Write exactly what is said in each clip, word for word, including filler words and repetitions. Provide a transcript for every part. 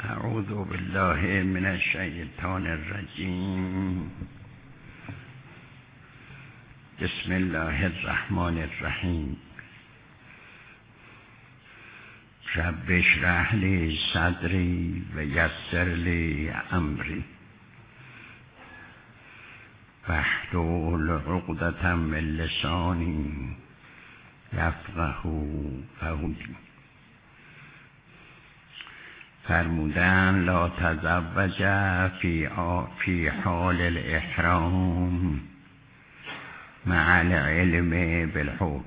اعوذ بالله من الشیطان الرجیم. بسم الله الرحمن الرحیم. رب اشرح لی صدری و یسر لی امری واحلل عقدة من لسانی یفقهوا قولی. فرمودن لا تزوج فی فی حال الاحرام مع العلم بالحکم.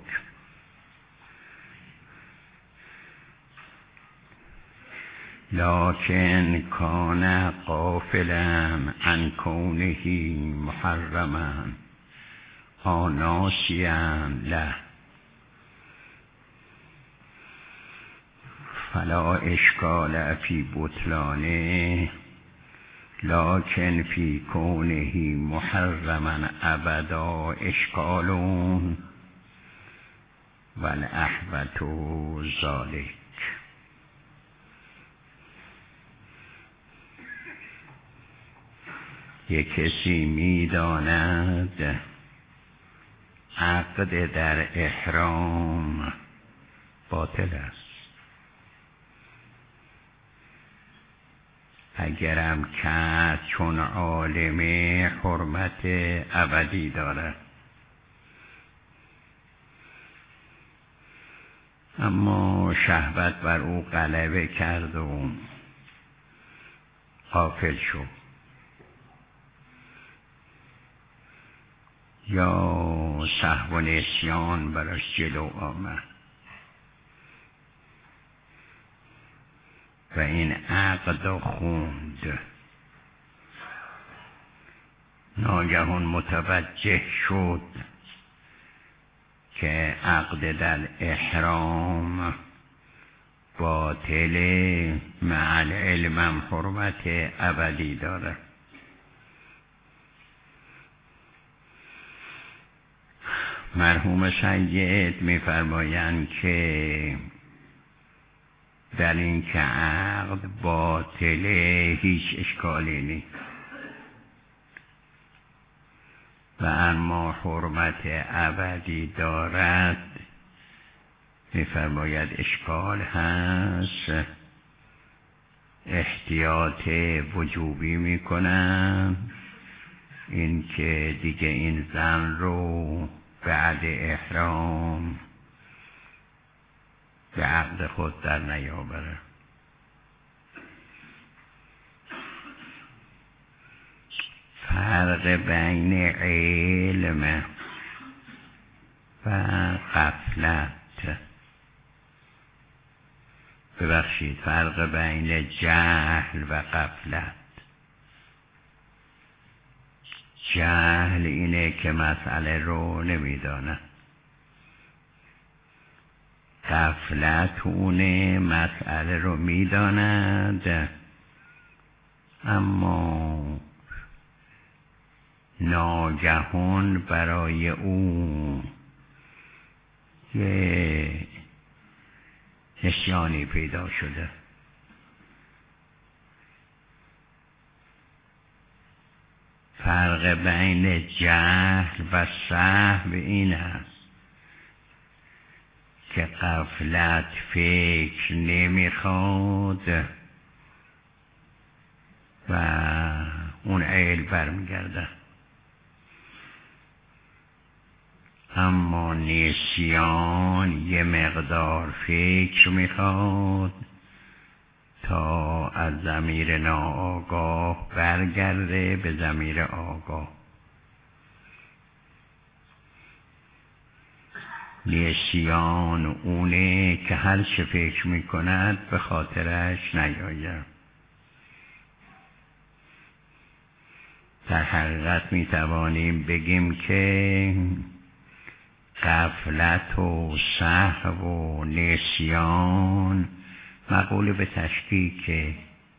لكن كان غافلا عن كونه محرما أو ناسيا له فلا إشكال في بطلانه، لكن في كونه محرما أبدا إشكال والأحوط ذلك. یک کسی می داند عقد در احرام باطل است، اگرم کرد چون عالم حرمت ابدی دارد، اما شهوت بر او غلبه کرد و غافل شد، یا سهو و نسیان براش جلو آمد و این عقد خوند، ناگهان متوجه شد که عقد در احرام باطل، مع العلم حرمت ابدی داره. مرحوم سید می‌فرمایند که در این که عقد باطله هیچ اشکالی نیست و اما حرمت ابدی دارد، می‌فرماید اشکال هست، احتیاط وجوبی میکنن این که دیگه این زن رو بعد احرام به عقد خود در نیاوره. فرق بین علم و غفلت، ببخشید فرق بین جهل و غفلت. جهل اینه که مسئله رو نمیدانه، غفلت اونه مسئله رو میداند اما ناگهان برای او یه نسیانی پیدا شده. فرق بین جهل و سهو این است که غفلت فکر نمیخواد و اون عیل برمیگرده، اما نسیان یه مقدار فکر میخواد تا از ضمیر ناآگاه برگرده به ضمیر آگاه. نسیان اونه که هر چه فکر میکند به خاطرش نیاید. در حقیقت میتوانیم بگیم که غفلت و سهو و نسیان مقوله به تشکیک.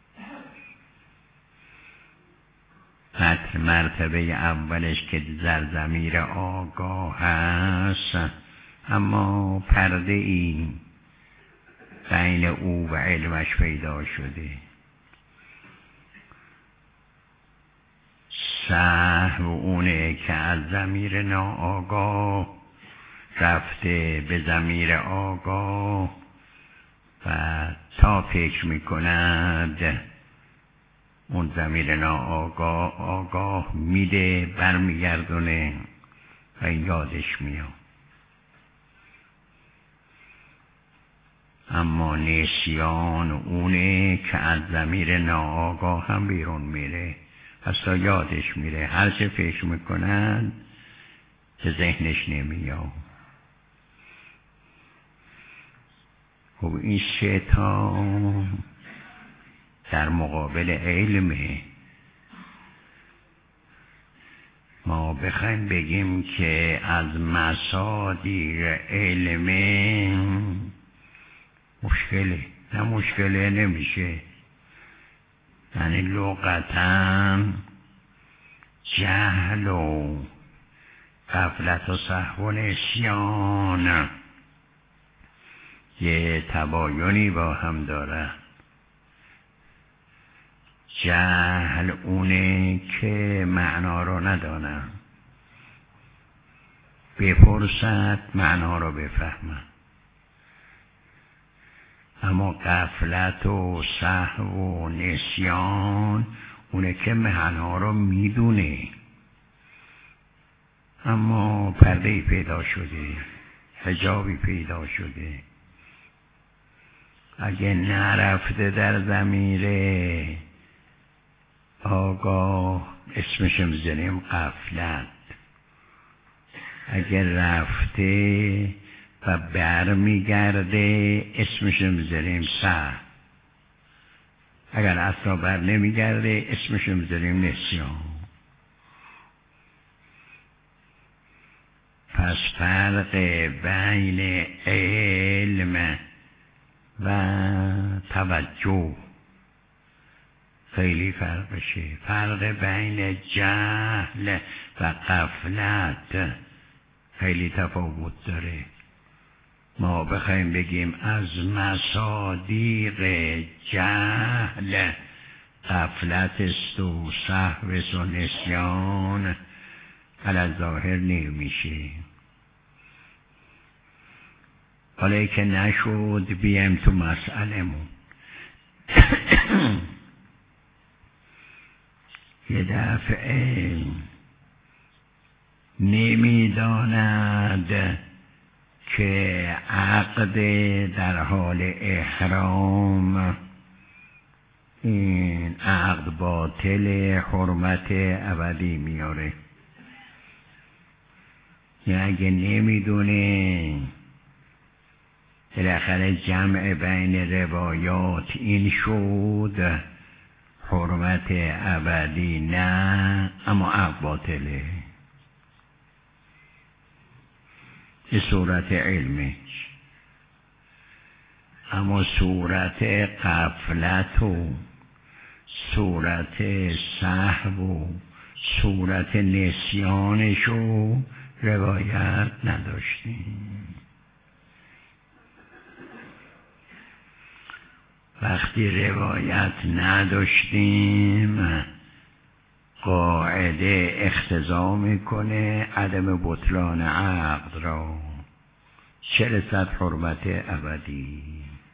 مرتبه اولش که در ضمیر آگاه هست، اما پرده ای بین او و علمش پیدا شده. سهو اونه که از ضمیر ناآگاه رفته به ضمیر آگاه و تا فکر میکند اون ضمیر ناآگاه آگاه میده برمیگردونه و این یادش میاد. اما نسیان اونه که از ضمیر ناآگاه هم بیرون میره، پس تا یادش میره، هر چه فکر میکنن به ذهنش نمیاد. خب این شیطان در مقابل علمه. ما بخوایم بگیم که از مصادیق علمه مشکله، نه مشکله نمیشه. یعنی لغتاً جهل و غفلت و سهو و نسیان یه تباینی با هم داره. جهل اونه که معنا رو ندانه، بپرسد معنا رو بفهمه. اما غفلت و سهو و نسیان اونه که معنا رو میدونه اما پرده‌ای پیدا شده، حجابی پیدا شده. اگه نرفته در ضمیر آگاه اسمش میذاریم غفلت. اگه رفته و برمیگرده اسمش میذاریم سهو. اگر اصلا بر نمیگرده اسمش میذاریم نسیان. پس فرق بین علم و توجه خیلی فرقشه. فرق بین جهل و غفلت خیلی تفاوت داره. ما بخوایم بگیم از مصادیق جهل غفلت است و سهو است و نسیان، علی ظاهر نمیشه. حالا که نشد بیایم تو مسئله‌مون. یه دفعه نمیداند که عقد در حال احرام این عقد باطل، حرمت ابدی میاره. یا اگه نمیدونه بالاخره جمع بین روایات این شد حرمت ابدی نه اما عقد باطله. این صورت علمش. اما صورت غفلت و صورت سهو و صورت نسیانشو روایت نداشتیم. وقتی روایت نداشتیم قاعده اقتضا میکنه عدم بطلان عقد را، چه رسد حرمت ابدی.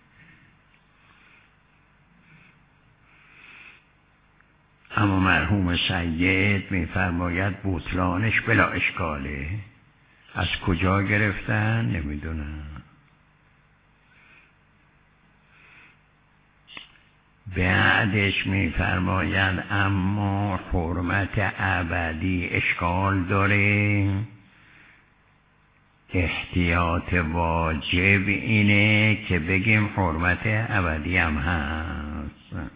اما مرحوم سید میفرماید بطلانش بلا اشکاله. از کجا گرفتن نمیدونم. بعدش میفرماید اما حرمت ابدی اشکال داره. احتیاط واجب اینه که بگیم حرمت ابدی هم هست.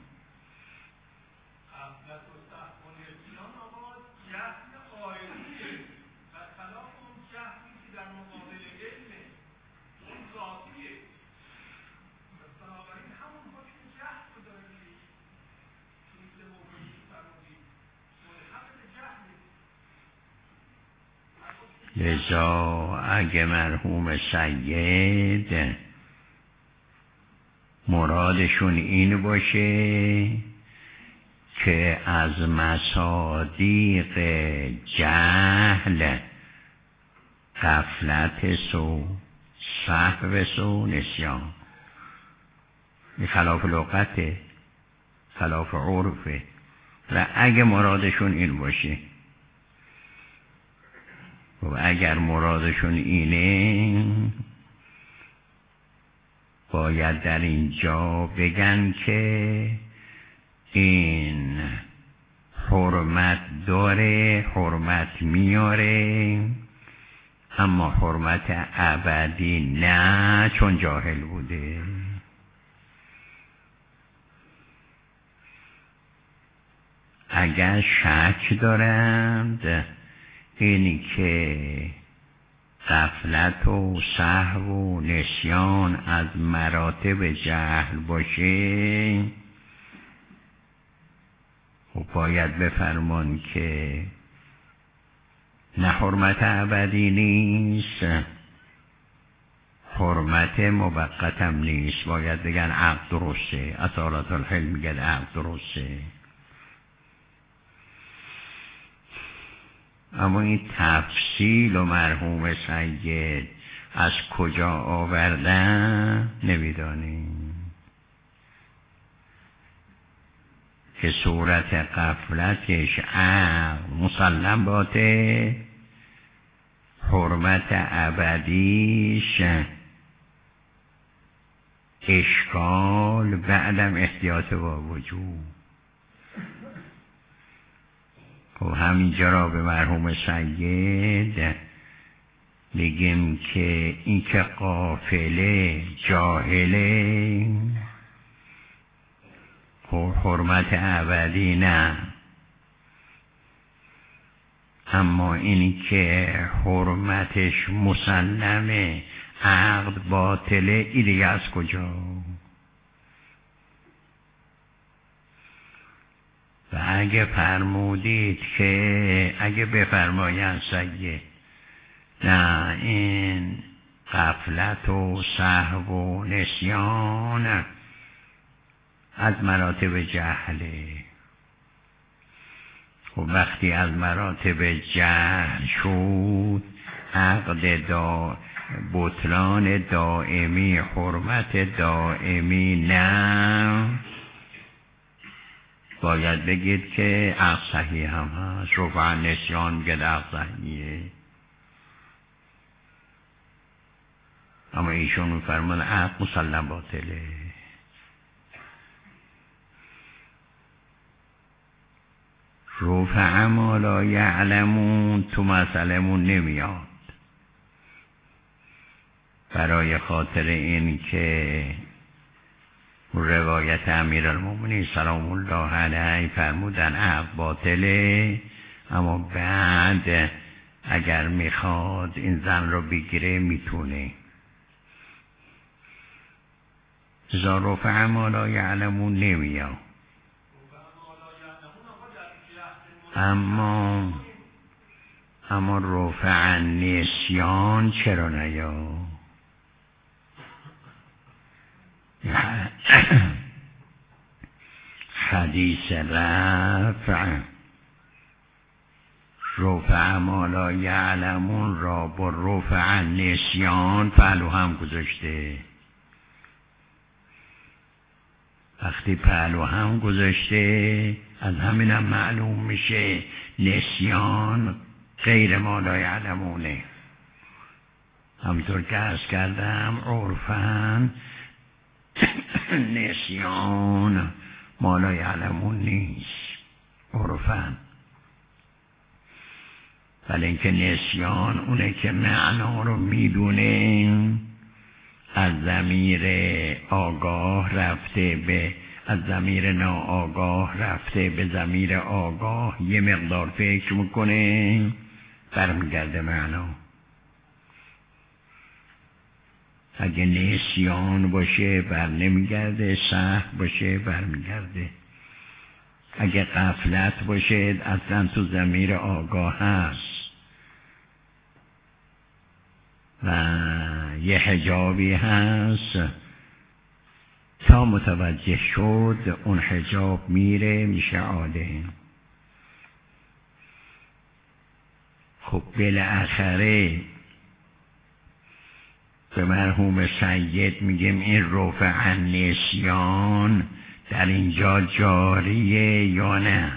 لذا اگه مرحوم سید مرادشون این باشه که از مصادیق جهل غفلت سو، سهو سو، نسیان. این خلاف لغته، خلاف عرفه. و اگه مرادشون این باشه و اگر مرادشون اینه باید در اینجا بگن که این حرمت داره، حرمت میاره، اما حرمت ابدی نه، چون جاهل بوده. اگر شک دارند اینی که غفلت و سهو و نسیان از مراتب جهل باشه، و باید بفرمان که نه حرمت ابدی نیست، حرمت موقتم نیست. باید بگن عقد درسته. اصالت الحلم میگن عقد درسته. اما این تفصیل و مرحوم سید از کجا آوردن نمیدانیم. که صورت غفلتش عقل مسلم باته، حرمت ابدیش اشکال، بعدم احتیاط با وجود. و همینجا را به مرحوم سید بگیم که این که غافله جاهله و حرمت ابدی نه، اما اینی که حرمتش مسلمه، عقد باطله، این دیگه از کجا؟ و اگه فرمودید که اگه بفرمایند سید نه این غفلت و سهو و نسیان از مراتب جهله، و وقتی از مراتب جهل شد عقد دا بطلان دائمی، حرمت دائمی نه، باید بگید که عقد صحیح هم هست. رفع نسیان میگه عقد صحیحه، اما ایشون میفرمان عقد مسلم باطله. رفع ما لا یعلمون تو مسئلمون نمیاد، برای خاطر این که روایت امیرالمومنین سلام الله علیه فرمودن عقد باطله، اما بعد اگر میخواد این زن رو بگیره میتونه. ذا رفع ما لا یعلمون نمیاد. اما اما رفع نسیان چرا نیا؟ حدیث رفع رفع ما لا یعلمون را با رفع نسیان پهلو هم گذاشته. وقتی پهلو هم گذاشته از همین هم معلوم میشه نسیان غیر ما لا یعلمونه. همینطور که عرض کردم عرفاً نسیان ما لا یعلمون نیست عرفاً، ولی اینکه نسیان اونه که معنا رو میدونه، از ضمیر آگاه رفته به از ضمیر ناآگاه رفته به ضمیر آگاه، یه مقدار فکر میکنه برمیگرده معنا. اگه نسیان باشه بر نمیگرده، سهو باشه برمیگرده. اگه غفلت باشه اصلا تو ضمیر آگاه هست و یه حجابی هست تا متوجه شد اون حجاب میره میشه عالم. خب بالاخره به مرحوم سید میگیم این رفع النسیان در اینجا جاریه یا نه؟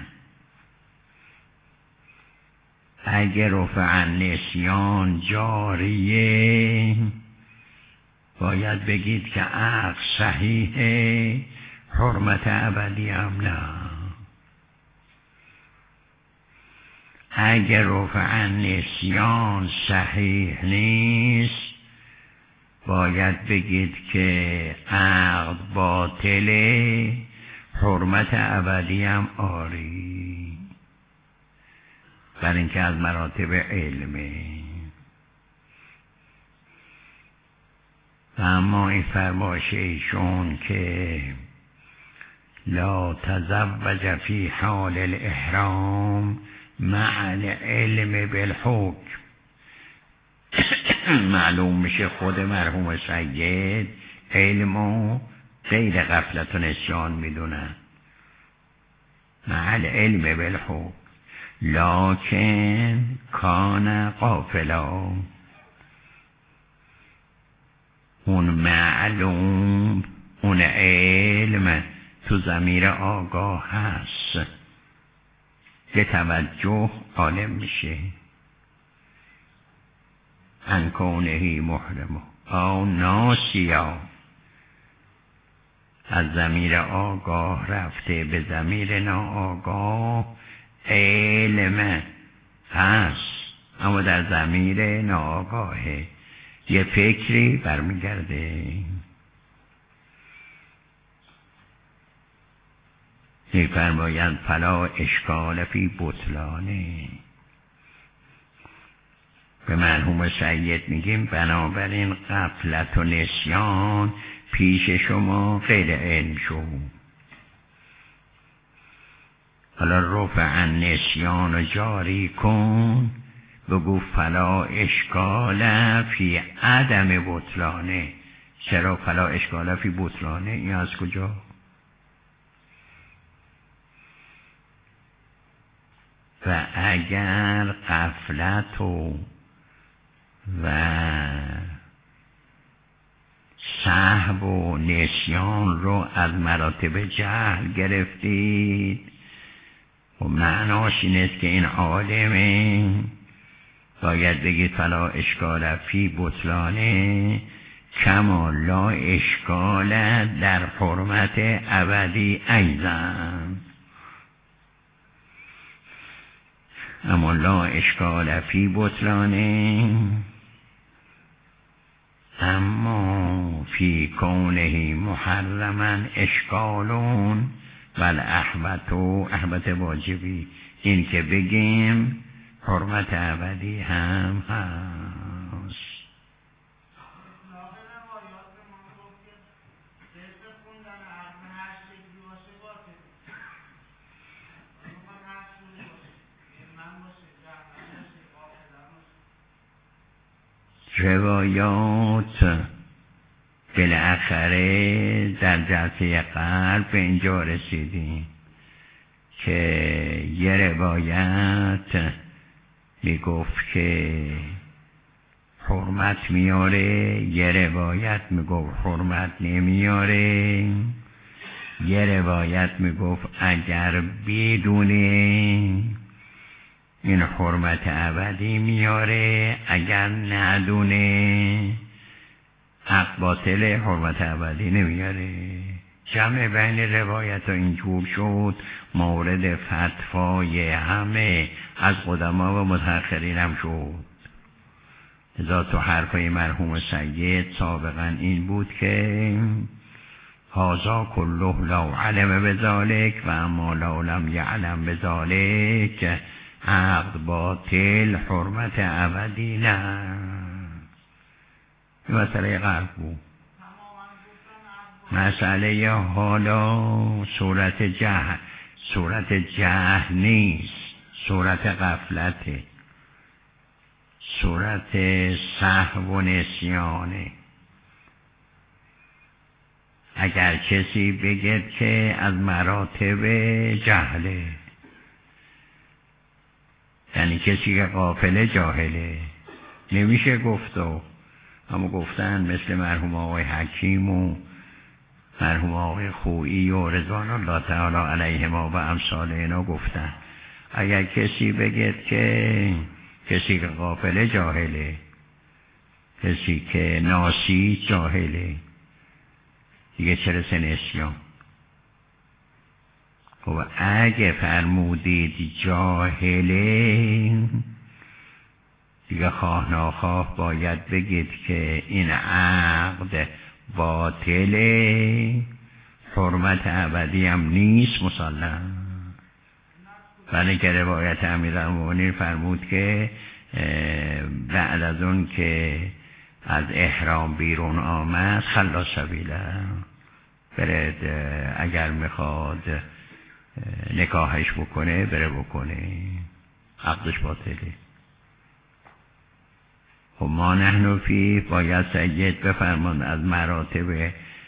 اگر رفع النسیان جاریه باید بگید که عقد صحیحه، حرمت ابدی هم نه. اگر رفع النسیان صحیح نیست باید بگید که عقد باطله، حرمت ابدی هم آری، برای اینکه از مراتب علمه. و اما این فرمایش ایشون که لا تزوج فی حال الاحرام مع العلم بالحکم، معلوم میشه خود مرحوم سید علمو غیر غفلت و نسیان میدونن، مع العلم بالحکم، لکن کان غافلا، اون معلوم اون علم تو ضمیر آگاه هست، به توجه عالم میشه. ان کونه محرم او ناسیا، از ضمیر آگاه رفته به ضمیر ناآگاه، علم هست اما در ضمیر ناآگاهه، یه فکری برمیگرده. می‌فرمایند فلا اشکال فی بطلانه. به مرحوم سید میگیم بنابراین غفلت و نسیان پیش شما غیر علم شد. حالا رفع النسیان رو جاری کن، بگو فلا اشکال فی عدم بطلانه. چرا فلا اشکال فی بطلانه؟ این از کجا؟ و اگر غفلت و و سهو و نسیان رو از مراتب جهل گرفتید و معناش این است که این عالمه، باید بگید فلا اشکال فی بطلانه کما لا اشکال در حرمت ابدی ایضا. اما لا اشکال فی بطلانه، اما فی کونه محرما اشکالون بل احبتو، احبت واجبی، این که بگیم حرمت ابدی هم هست. روایات بالاخره در جلسه قلب به اینجا رسیدیم که یه روایت میگفت که حرمت میاره، یه روایت میگفت حرمت نمیاره، یه روایت میگفت اگر بدونه این حرمت ابدی میاره، اگر ندونه حق باطل حرمت ابدی نمیاره. جمع بین روایت ها اینجور شد مورد فتوای همه از قدما و متأخرین هم شد. لذا تو حرفای مرحوم سید سابقا این بود که هذا کله لو علم بذالک و اما لو لم یعلم بذالک عقد باطل حرمت ابدی نه. این مسئله قلب بود. مسئله حالا صورت جهل، صورت جهل نیست، صورت غفلته، صورت سهو و نسیانه. اگر کسی بگه که از مراتب جهله، یعنی کسی که غافل جاهله، نمیشه گفت. و اما گفتن مثل مرحوم آقای حکیم و مرحوم آقای خویی و رضوان الله تعالی علیهما و امثال اینا گفتن اگر کسی بگه که کسی که غافل جاهله، کسی که ناسی جاهله، دیگه چرا نسیان؟ خب اگه فرمودید جاهله، دیگه خواه ناخواه باید بگید که این عقد باطله، حرمت ابدی هم نیست مسلم. ولی که روایت امیرالمومنین فرمود که بعد از اون که از احرام بیرون آمد خلا سبیله، برد اگر میخواد نکاحش بکنه بره بکنه، عقدش باطله. خب ما نحن فی باید سید بفرمان از مراتب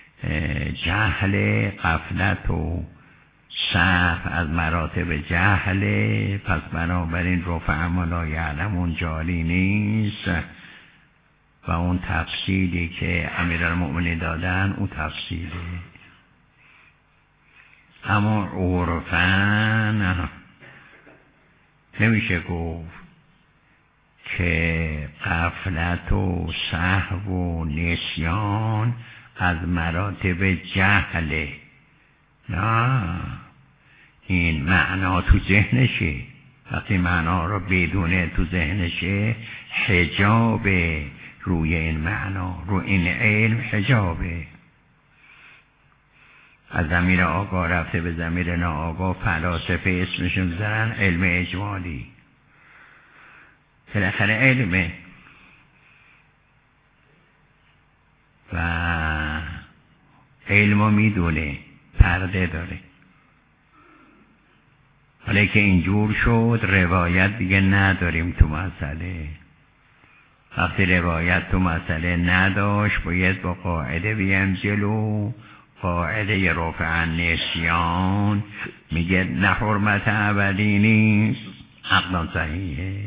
جهل غفلت و سهو از مراتب جهل، پس بنابراین رفع ما لا یعلمون جاری نیست و اون تفصیلی که امیرالمؤمنین دادن اون تفصیله. اما عرفاً نمیشه گفت که غفلت و سهو و نسیان از مراتب جهله. نه، این معنا تو ذهنشه. وقتی معنا رو بدونه تو ذهنشه، حجاب روی این معنا، رو این علم حجابه. از ضمیر آگاه رفته به ضمیر ناآگاه، فلاسفه اسمشون میذارن علم اجمالی. بالاخره علمه و علمو میدونه، پرده داره. حالا که اینجور شد روایت دیگه نداریم تو مسئله. وقتی روایت تو مسئله نداشت باید با قاعده بیام جلو. قاعده رفع نسیان میگه نه حرمت ابدی نیست، عقلا صحیحه.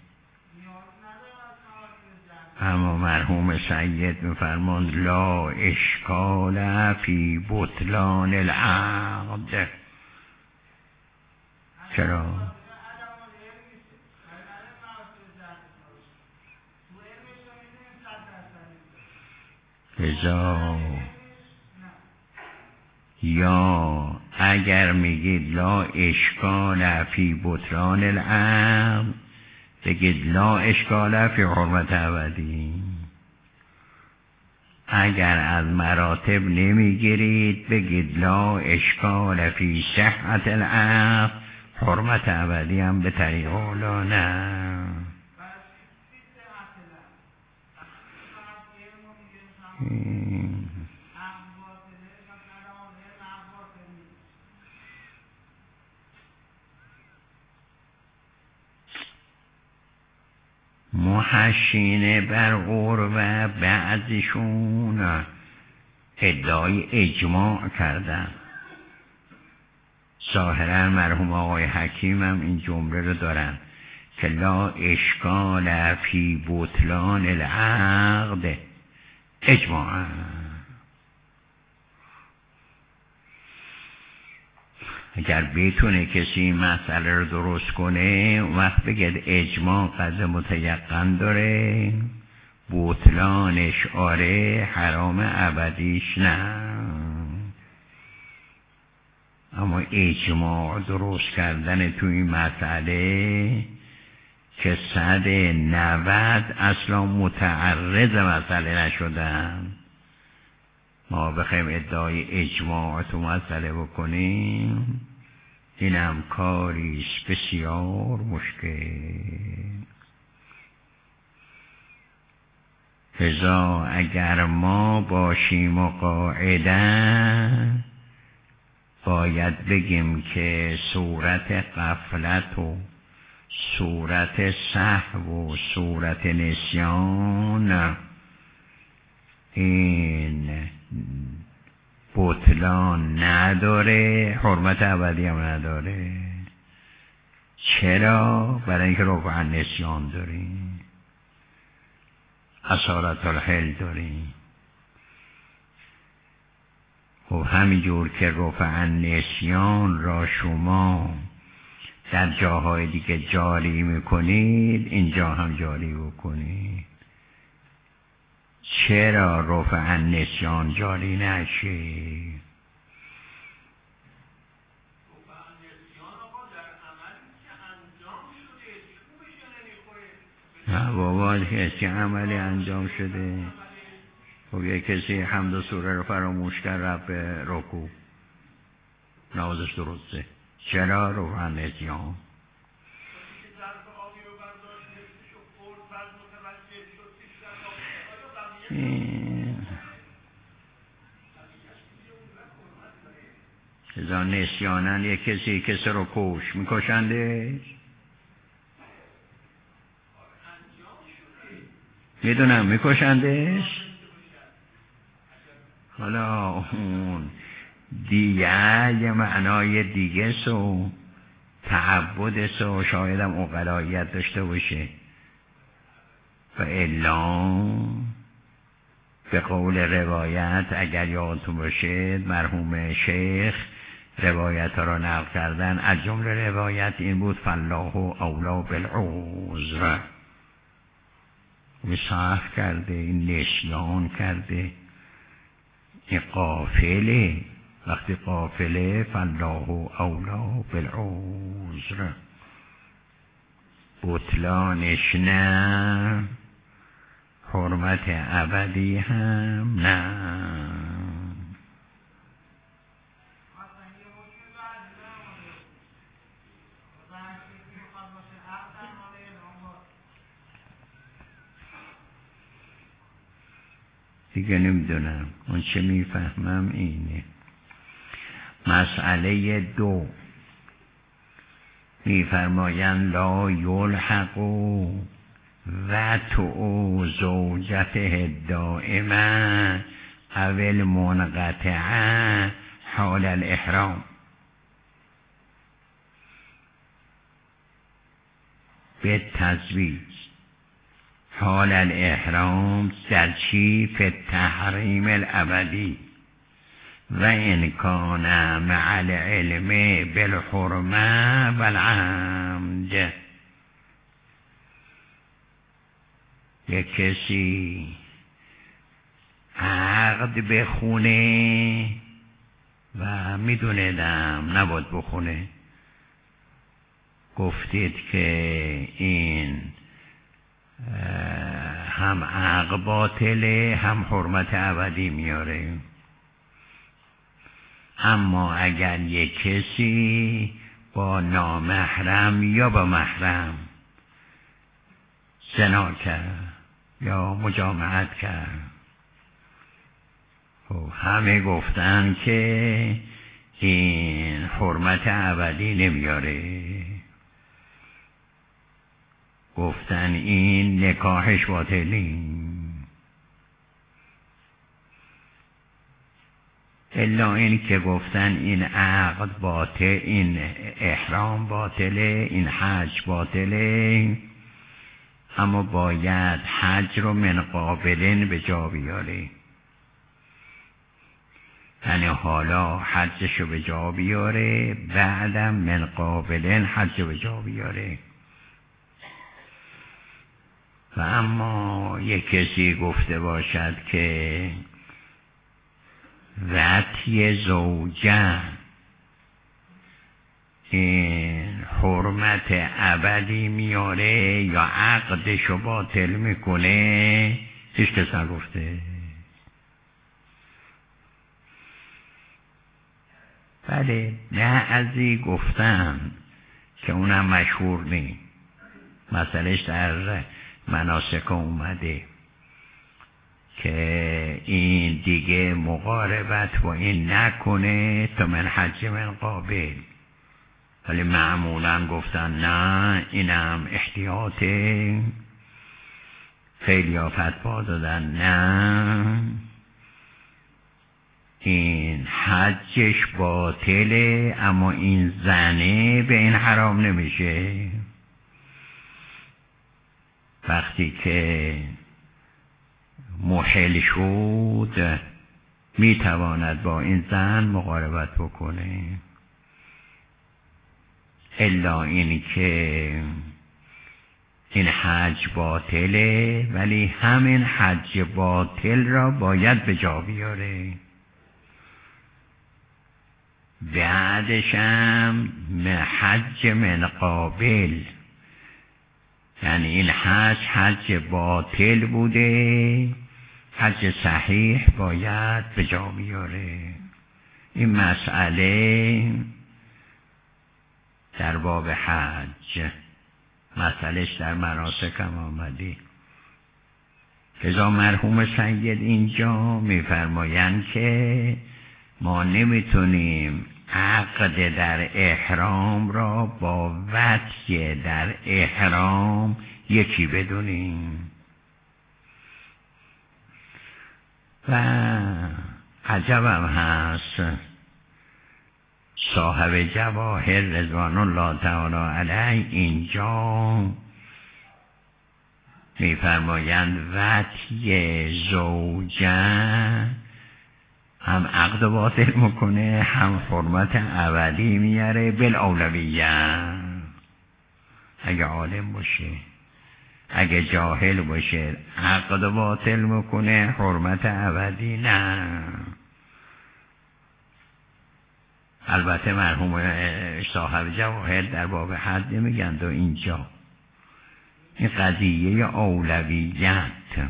اما مرحوم سید میفرمان لا اشکال فی بطلان العقد. چرا؟ ازا یا اگر میگید لا اشکال فی بطلان العقد، بگید لا اشکال فی حرمت ابدی. اگر از مراتب نمیگیرید بگید لا اشکال فی صحت العقد، حرمت ابدی هم به طریق اولا. نه محشینه بر قربه بعضشون ادعای اجماع کردن. ظاهرا مرحوم آقای حکیم هم این جمله رو دارن که لا اشکال فی بطلان العقد اجماعا. اگر بتونه کسی مسئله رو درست کنه اون وقت بگید اجماع قضا متیقن داره، بطلانش آره، حرام ابدیش نه. اما اجماع درست کردن تو این مسئله که صد نود اصلا متعرض مسئله نشدن، ما بخوایم ادعای اجماع تو مسئله بکنیم این هم کاریست بسیار مشکل. لذا اگر ما باشیم و قاعده باید بگیم که صورت غفلت و صورت سهو و صورت نسیان این بطلان نداره، حرمت ابدی هم نداره. چرا؟ برای اینکه رفع نسیان داریم، اسارت الحل داریم. خب همینجور که رفع نسیان را شما در جاهای دیگه جاری میکنید، اینجا هم جاری بکنید. چرا رفع نسیان جاری نشه؟ نه بابا، کسی عملی انجام شده. خب یه کسی حمد و سوره رو فراموش کرد رفت به رکوع، نمازش درسته. چرا رفع نسیان؟ ازا نسیانن یه کسی کسی رو کش میکشندش؟ میدونم میکشندش. حالا اون دیگه یه معنای دیگه سو تعبد سو شایدم اقلاییت داشته باشه. و الا به قول روایت اگر یادتون باشه مرحوم شیخ روایت ها را نقل کردن، از جمله روایت این بود فالله اولا بالعذر. صحف کرده، این نسیان کرده، این قافله. وقتی قافله فالله اولا بالعذر، بطلانش نه، حرمت ابدی هم نه. دیگه نمیدونم، اون چه میفهمم اینه. مسئله دو میفرمایند لا یلحق و تو زوجته دائما اول منقطعه حال الاحرام. به تزویج حال الاحرام در چی؟ فی التحریم الابدی و ان کان مع العلم بالحرمه والعمد. یک کسی عقد بخونه و میدونیدم نباید بخونه، گفتید که این هم عقد باطله هم حرمت ابدی میاره. اما اگر یک کسی با نامحرم یا با محرم زنا کرد یا مجامعت کرد، خب همه گفتن که این حرمت ابدی نمیاره، گفتن این نکاحش باطلی. الا این که گفتن این عقد باطل، این احرام باطله، این حج باطله، اما باید حج رو من قابلن به جا بیاره. یعنی حالا حجش رو به جا بیاره، بعدم من قابلن حج رو به جا بیاره. و اما یک کسی گفته باشد که وطی زوجه این حرمت ابدی میاره یا عقدشو باطل میکنه، هیچ کس نگفته. بله بعضی گفتن که اونم مشهور نیم، مسئلهش در مناسک اومده که این دیگه مقاربت با این نکنه تا من حج من قابل. ولی معمولا گفتن نه، اینم احتیاطه. خیلی ها فتوا دادن نه، این حجش باطله اما این زنه به این حرام نمیشه. وقتی که محل شد میتواند با این زن مقاربت بکنه، الا این که این حج باطله ولی همین حج باطل را باید به جا بیاره. بعدش هم حج من قابل، یعنی این حج حج باطل بوده، حج صحیح باید به جا بیاره. این مسئله در باب حج مسئلهش در مناسک هم آمده. لذا مرحوم سید اینجا میفرمایند که ما نمیتونیم عقد در احرام را با وطی در احرام یکی بدونیم. و عجبم هست صاحب جواهر رضوان الله تعالی علیه اینجا میفرمایند وطی زوجه هم عقد باطل میکنه هم حرمت ابدی میاره بالاولویه. اگه عالم باشه، اگه جاهل باشه عقد باطل میکنه، حرمت ابدی نه. البته مرحوم صاحب جواهر در باب حد نمیگند و اینجا این قضیه اولویت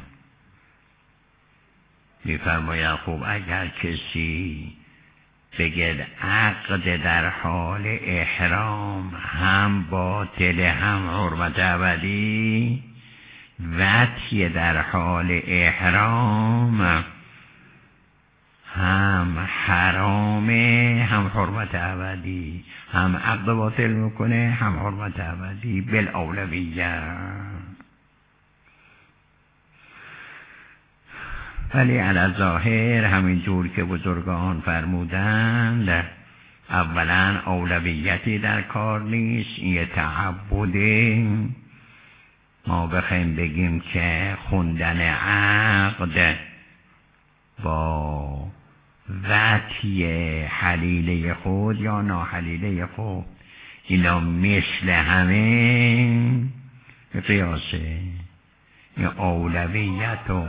میفرماید خب اگر کسی بگه عقد در حال احرام هم باطل هم حرمت ابدی، وطی در حال احرام هم حرامه هم حرمت ابدی، هم عقد باطل میکنه هم حرمت ابدی بالاولویه. ولی علی ظاهر همین جور که بزرگان فرمودند، اولا اولویتی در کار نیست، این تعبده. ما بخوایم بگیم که خوندن عقد با وطی حلیله خود یا ناحلیله خود اینا مثل همه قیاسه. این اولویت و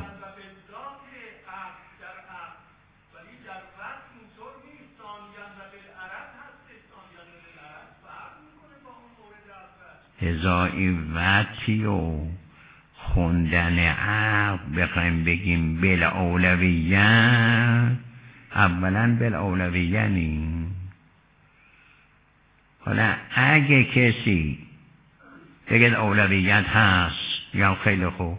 ازای وطی و خوندن عقد بخوایم بگیم بالاولویت، اولا بالاولویت نیم. حالا اگه کسی بگید اولویت هست یا خیلی خوب،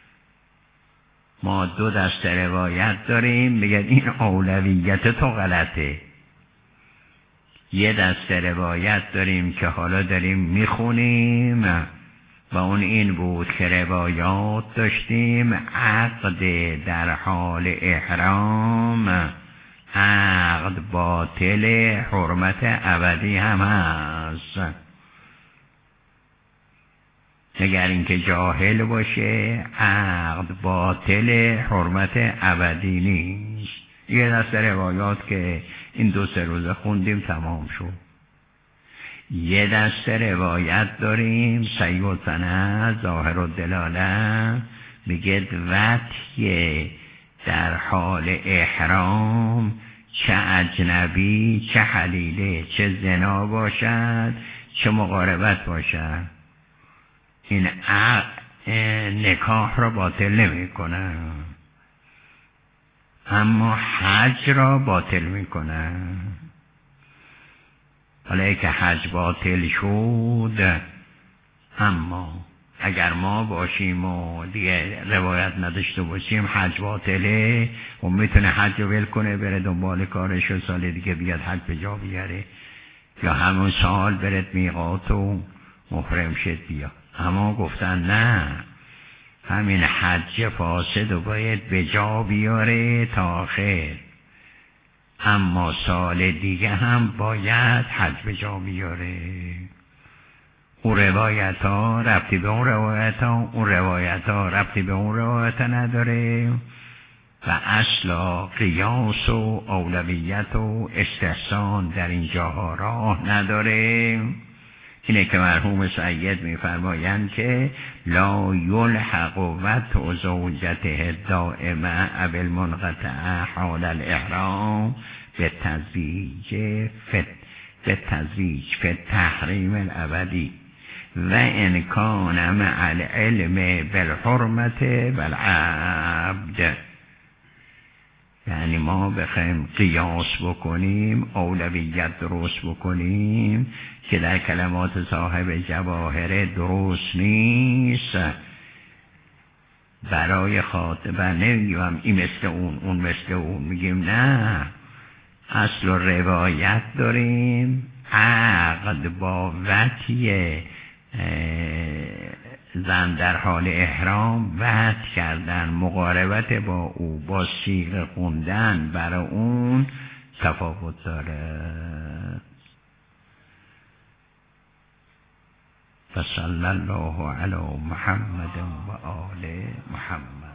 ما دو دست روایت داریم بگید این اولویت تو غلطه. یه دست روایت داریم که حالا داریم میخونیم و اون این بود که روایات داشتیم عقد در حال احرام عقد باطل حرمت ابدی هم هست. اگر اینکه جاهل باشه عقد باطل حرمت ابدی نیست. یه دست روایات که این دو سه روزه خوندیم تمام شد. یه دست روایت داریم صحیح السند ظاهر الدلاله میگه وطی در حال احرام چه اجنبی چه حلیله چه زنا باشد چه مقاربت باشد این نکاح را باطل نمی کنه، اما حج را باطل می کنه. حالا که حج باطل شد، اما اگر ما باشیم و دیگه روایت نداشته باشیم حج باطله و میتونه حج رو ول کنه بره دنبال کارش و سال دیگه بیاد حج به جا بیاره یا همون سال برد میقات و محرم شد بیا. اما گفتن نه، همین حج فاسد رو باید به جا بیاره تا آخر. اما سال دیگه هم باید حج به جا بیاره. اون روایت ها ربطی به اون روایت ها اون روایت ها ربطی به اون روایت ها نداره و اصلا قیاس و اولویت و استحسان در این جاها راه نداره. اینه که مرحوم سید میفرمایند که لا یلحق وطء زوجته دائمه او المنقطع حال الاحرام به تزویج فت به تزویج فت تحریم الابدی و انکان مع العلم بالحرمت والعبد. یعنی ما بخوایم قیاس بکنیم، اولویت درست بکنیم که در کلمات صاحب جواهر درست نیست، برای خاطبه نمیگیم این مثل اون اون مثل اون، میگیم نه، اصل و روایت داریم، عقد با وطی زن در حال احرام وعد کردن، مقاربت با او با صیغه خوندن برای اون تفاوت داره. فصلی الله علی محمد و آل محمد.